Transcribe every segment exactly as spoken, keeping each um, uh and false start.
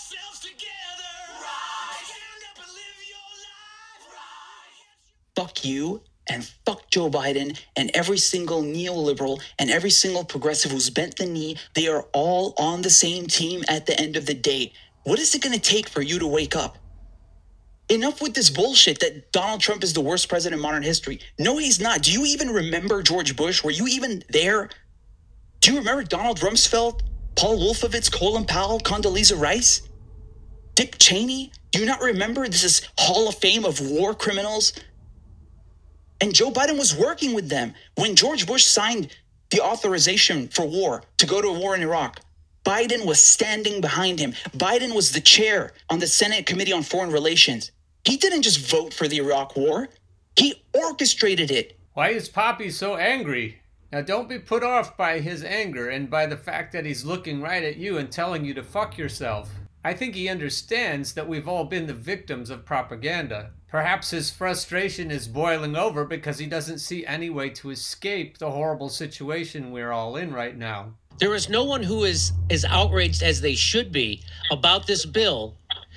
yourselves together. Rise. Stand up and live your life. Rise. Fuck you and fuck Joe Biden and every single neoliberal and every single progressive who's bent the knee. They are all on the same team at the end of the day. What is it going to take for you to wake up? Enough with this bullshit that Donald Trump is the worst president in modern history. No, he's not. Do you even remember George Bush? Were you even there? Do you remember Donald Rumsfeld, Paul Wolfowitz, Colin Powell, Condoleezza Rice, Dick Cheney? Do you not remember this is Hall of Fame of war criminals? And Joe Biden was working with them. When George Bush signed the authorization for war, to go to war in Iraq, Biden was standing behind him. Biden was the chair on the Senate Committee on Foreign Relations. He didn't just vote for the Iraq war. He orchestrated it. Why is Poppy so angry? Now don't be put off by his anger and by the fact that he's looking right at you and telling you to fuck yourself. I think he understands that we've all been the victims of propaganda. Perhaps his frustration is boiling over because he doesn't see any way to escape the horrible situation we're all in right now. There is no one who is as outraged as they should be about this bill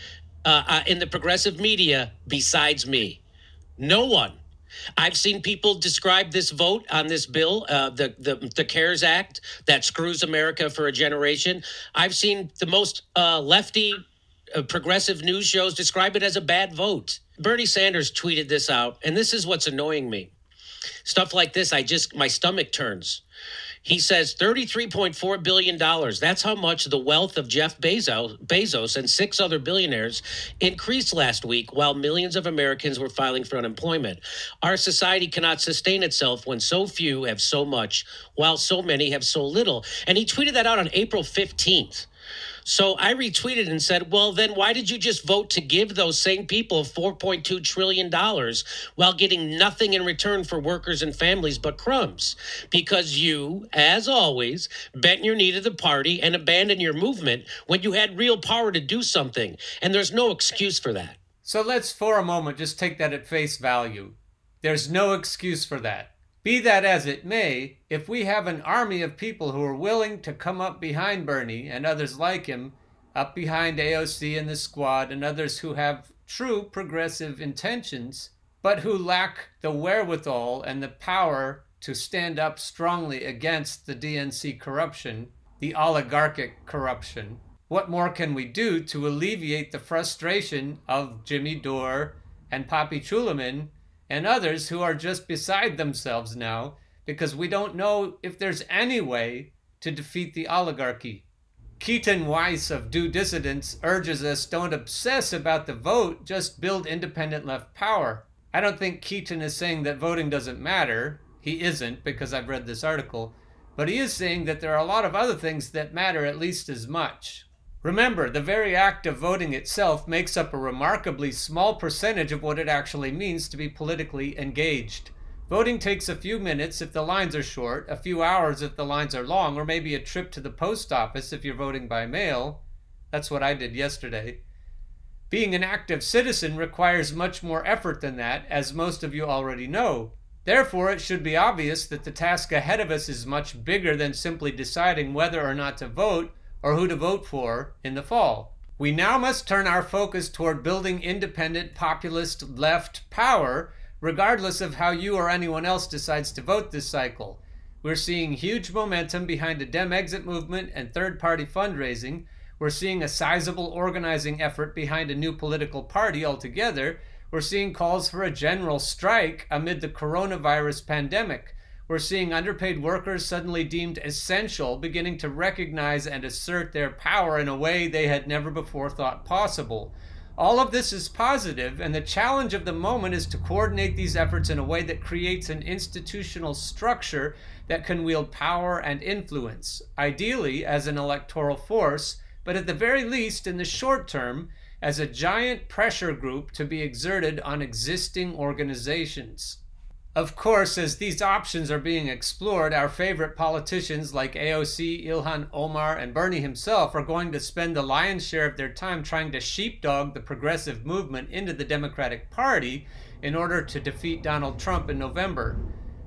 uh, uh, in the progressive media besides me. No one. I've seen people describe this vote on this bill, uh, the, the the CARES Act that screws America for a generation. I've seen the most uh, lefty uh, progressive news shows describe it as a bad vote. Bernie Sanders tweeted this out, and this is what's annoying me. Stuff like this, I just, my stomach turns. He says thirty-three point four billion dollars. That's how much the wealth of Jeff Bezos, Bezos and six other billionaires increased last week while millions of Americans were filing for unemployment. Our society cannot sustain itself when so few have so much while so many have so little. And he tweeted that out on April fifteenth. So I retweeted and said, well, then why did you just vote to give those same people four point two trillion dollars while getting nothing in return for workers and families but crumbs? Because you, as always, bent your knee to the party and abandoned your movement when you had real power to do something. And there's no excuse for that. So let's for a moment just take that at face value. There's no excuse for that. Be that as it may, if we have an army of people who are willing to come up behind Bernie and others like him, up behind A O C and the Squad and others who have true progressive intentions, but who lack the wherewithal and the power to stand up strongly against the D N C corruption, the oligarchic corruption, what more can we do to alleviate the frustration of Jimmy Dore and Poppy Chuliman and others who are just beside themselves now because we don't know if there's any way to defeat the oligarchy? Keaton Weiss of Do Dissidents urges us don't obsess about the vote, just build independent left power. I don't think Keaton is saying that voting doesn't matter. He isn't, because I've read this article. But he is saying that there are a lot of other things that matter at least as much. Remember, the very act of voting itself makes up a remarkably small percentage of what it actually means to be politically engaged. Voting takes a few minutes if the lines are short, a few hours if the lines are long, or maybe a trip to the post office if you're voting by mail. That's what I did yesterday. Being an active citizen requires much more effort than that, as most of you already know. Therefore, it should be obvious that the task ahead of us is much bigger than simply deciding whether or not to vote or who to vote for in the fall. We now must turn our focus toward building independent populist left power, regardless of how you or anyone else decides to vote this cycle. We're seeing huge momentum behind a Dem exit movement and third-party fundraising. We're seeing a sizable organizing effort behind a new political party altogether. We're seeing calls for a general strike amid the coronavirus pandemic. We're seeing underpaid workers suddenly deemed essential, beginning to recognize and assert their power in a way they had never before thought possible. All of this is positive, and the challenge of the moment is to coordinate these efforts in a way that creates an institutional structure that can wield power and influence, ideally as an electoral force, but at the very least, in the short term, as a giant pressure group to be exerted on existing organizations. Of course, as these options are being explored, our favorite politicians like A O C, Ilhan Omar, and Bernie himself are going to spend the lion's share of their time trying to sheepdog the progressive movement into the Democratic Party in order to defeat Donald Trump in November.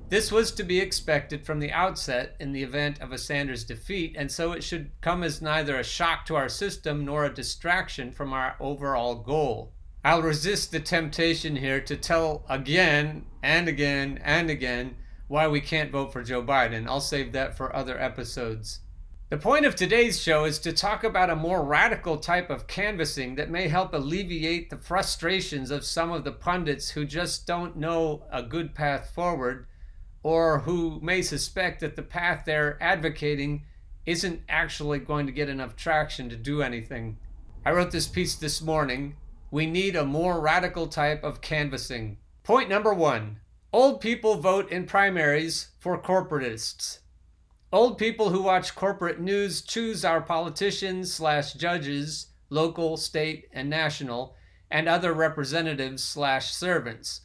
This was to be expected from the outset in the event of a Sanders defeat, and so it should come as neither a shock to our system nor a distraction from our overall goal. I'll resist the temptation here to tell again and again and again why we can't vote for Joe Biden. I'll save that for other episodes. The point of today's show is to talk about a more radical type of canvassing that may help alleviate the frustrations of some of the pundits who just don't know a good path forward, or who may suspect that the path they're advocating isn't actually going to get enough traction to do anything. I wrote this piece this morning. We need a more radical type of canvassing. Point number one. Old people vote in primaries for corporatists. Old people who watch corporate news choose our politicians slash judges, local, state, and national, and other representatives slash servants.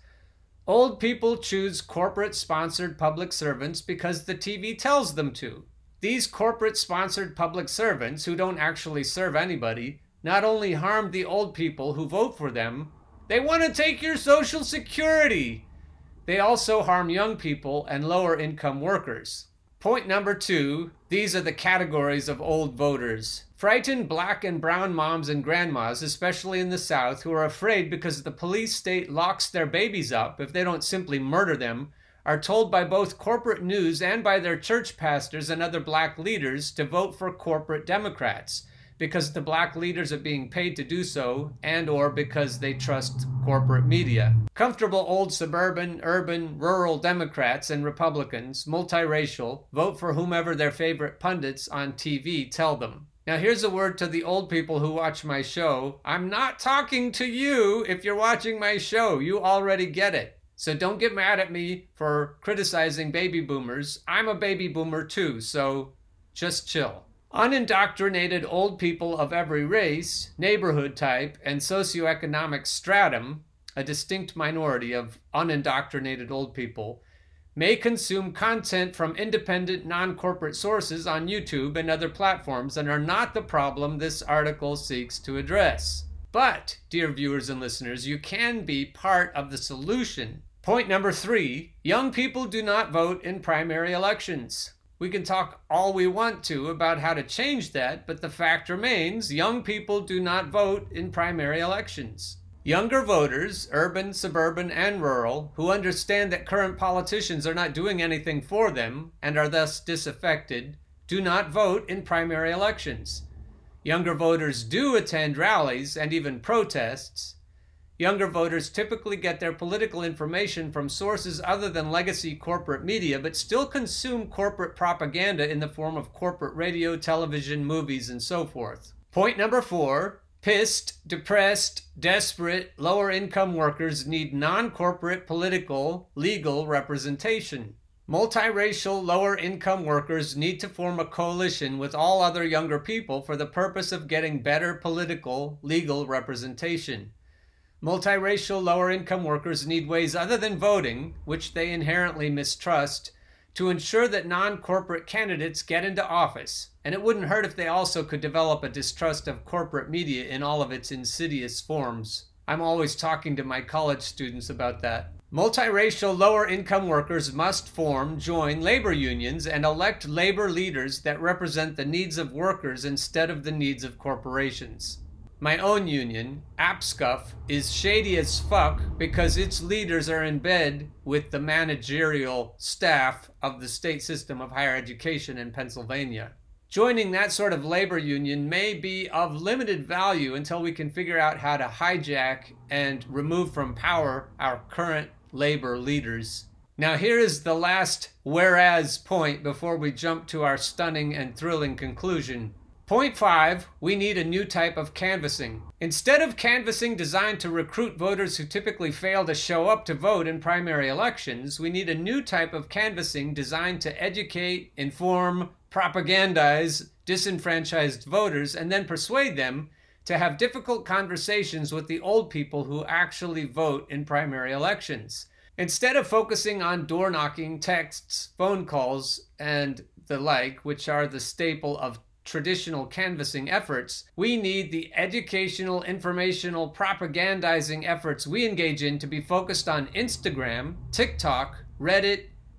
Old people choose corporate-sponsored public servants because the T V tells them to. These corporate-sponsored public servants, who don't actually serve anybody, not only harm the old people who vote for them, they want to take your Social Security. They also harm young people and lower-income workers. Point number two, these are the categories of old voters. Frightened black and brown moms and grandmas, especially in the South, who are afraid because the police state locks their babies up if they don't simply murder them, are told by both corporate news and by their church pastors and other black leaders to vote for corporate Democrats because the black leaders are being paid to do so, and or because they trust corporate media. Comfortable old suburban, urban, rural Democrats and Republicans, multiracial, vote for whomever their favorite pundits on T V tell them. Now here's a word to the old people who watch my show. I'm not talking to you if you're watching my show. You already get it. So don't get mad at me for criticizing baby boomers. I'm a baby boomer too, so just chill. Unindoctrinated old people of every race, neighborhood type, and socioeconomic stratum, a distinct minority of unindoctrinated old people, may consume content from independent non-corporate sources on YouTube and other platforms and are not the problem this article seeks to address. But, dear viewers and listeners, you can be part of the solution. Point number three, young people do not vote in primary elections. We can talk all we want to about how to change that, but the fact remains, young people do not vote in primary elections. Younger voters, urban, suburban, and rural, who understand that current politicians are not doing anything for them and are thus disaffected, do not vote in primary elections. Younger voters do attend rallies and even protests. Younger voters typically get their political information from sources other than legacy corporate media, but still consume corporate propaganda in the form of corporate radio, television, movies, and so forth. Point number four, pissed, depressed, desperate, lower-income workers need non-corporate political, legal representation. Multiracial, lower-income workers need to form a coalition with all other younger people for the purpose of getting better political, legal representation. Multiracial, lower-income workers need ways other than voting, which they inherently mistrust, to ensure that non-corporate candidates get into office. And it wouldn't hurt if they also could develop a distrust of corporate media in all of its insidious forms. I'm always talking to my college students about that. Multiracial, lower-income workers must form, join labor unions, and elect labor leaders that represent the needs of workers instead of the needs of corporations. My own union, APSCUF, is shady as fuck because its leaders are in bed with the managerial staff of the state system of higher education in Pennsylvania. Joining that sort of labor union may be of limited value until we can figure out how to hijack and remove from power our current labor leaders. Now here is the last whereas point before we jump to our stunning and thrilling conclusion. Point five, we need a new type of canvassing. Instead of canvassing designed to recruit voters who typically fail to show up to vote in primary elections, we need a new type of canvassing designed to educate, inform, propagandize disenfranchised voters, and then persuade them to have difficult conversations with the old people who actually vote in primary elections. Instead of focusing on door-knocking, texts, phone calls, and the like, which are the staple of traditional canvassing efforts, we need the educational, informational, propagandizing efforts we engage in to be focused on Instagram, TikTok, Reddit,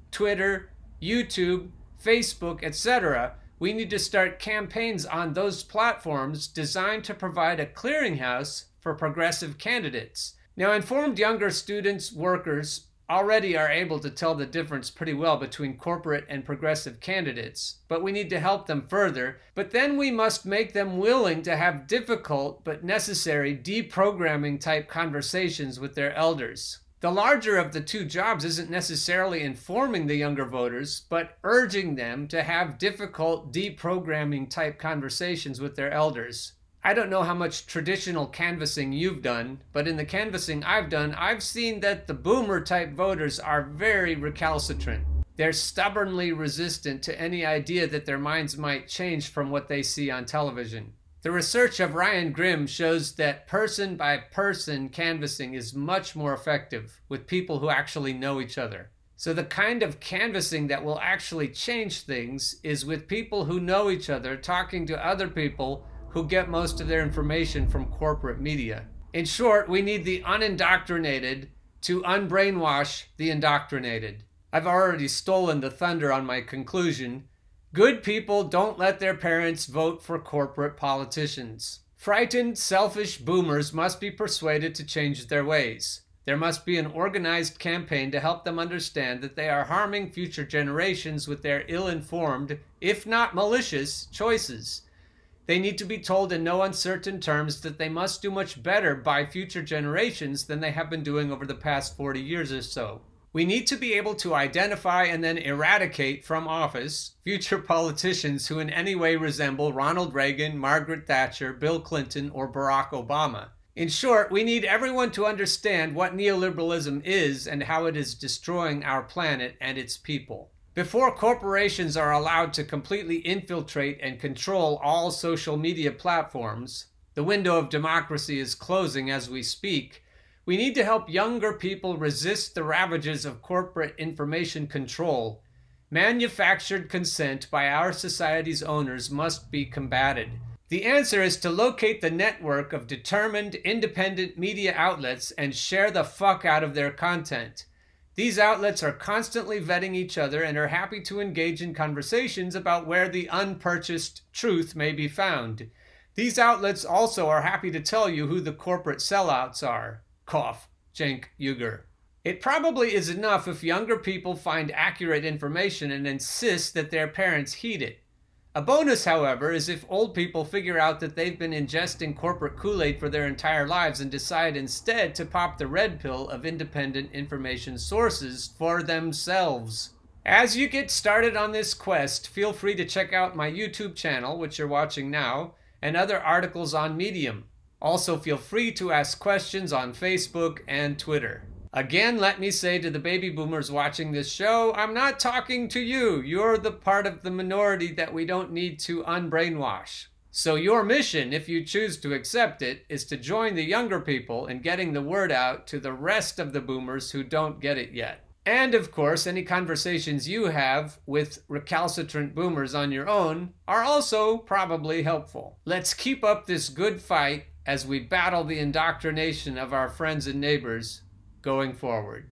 Twitter, YouTube, Facebook, et cetera, we need to start campaigns on those platforms designed to provide a clearinghouse for progressive candidates. Now, informed younger students, workers, already are able to tell the difference pretty well between corporate and progressive candidates, but we need to help them further. But then we must make them willing to have difficult but necessary deprogramming type conversations with their elders. The larger of the two jobs isn't necessarily informing the younger voters, but urging them to have difficult deprogramming type conversations with their elders. I don't know how much traditional canvassing you've done, but in the canvassing I've done, I've seen that the boomer type voters are very recalcitrant. They're stubbornly resistant to any idea that their minds might change from what they see on television. The research of Ryan Grimm shows that person by person canvassing is much more effective with people who actually know each other. So the kind of canvassing that will actually change things is with people who know each other talking to other people who get most of their information from corporate media. In short, we need the unindoctrinated to unbrainwash the indoctrinated. I've already stolen the thunder on my conclusion. Good people don't let their parents vote for corporate politicians. Frightened, selfish boomers must be persuaded to change their ways. There must be an organized campaign to help them understand that they are harming future generations with their ill-informed, if not malicious, choices. They need to be told in no uncertain terms that they must do much better by future generations than they have been doing over the past forty years or so. We need to be able to identify and then eradicate from office future politicians who in any way resemble Ronald Reagan, Margaret Thatcher, Bill Clinton, or Barack Obama. In short, we need everyone to understand what neoliberalism is and how it is destroying our planet and its people. Before corporations are allowed to completely infiltrate and control all social media platforms, the window of democracy is closing as we speak, we need to help younger people resist the ravages of corporate information control. Manufactured consent by our society's owners must be combated. The answer is to locate the network of determined, independent media outlets and share the fuck out of their content. These outlets are constantly vetting each other and are happy to engage in conversations about where the unpurchased truth may be found. These outlets also are happy to tell you who the corporate sellouts are. Cough, Cenk Uygur. It probably is enough if younger people find accurate information and insist that their parents heed it. A bonus, however, is if old people figure out that they've been ingesting corporate Kool-Aid for their entire lives and decide instead to pop the red pill of independent information sources for themselves. As you get started on this quest, feel free to check out my YouTube channel, which you're watching now, and other articles on Medium. Also, feel free to ask questions on Facebook and Twitter. Again, let me say to the baby boomers watching this show, I'm not talking to you. You're the part of the minority that we don't need to unbrainwash. So your mission, if you choose to accept it, is to join the younger people in getting the word out to the rest of the boomers who don't get it yet. And of course, any conversations you have with recalcitrant boomers on your own are also probably helpful. Let's keep up this good fight as we battle the indoctrination of our friends and neighbors going forward.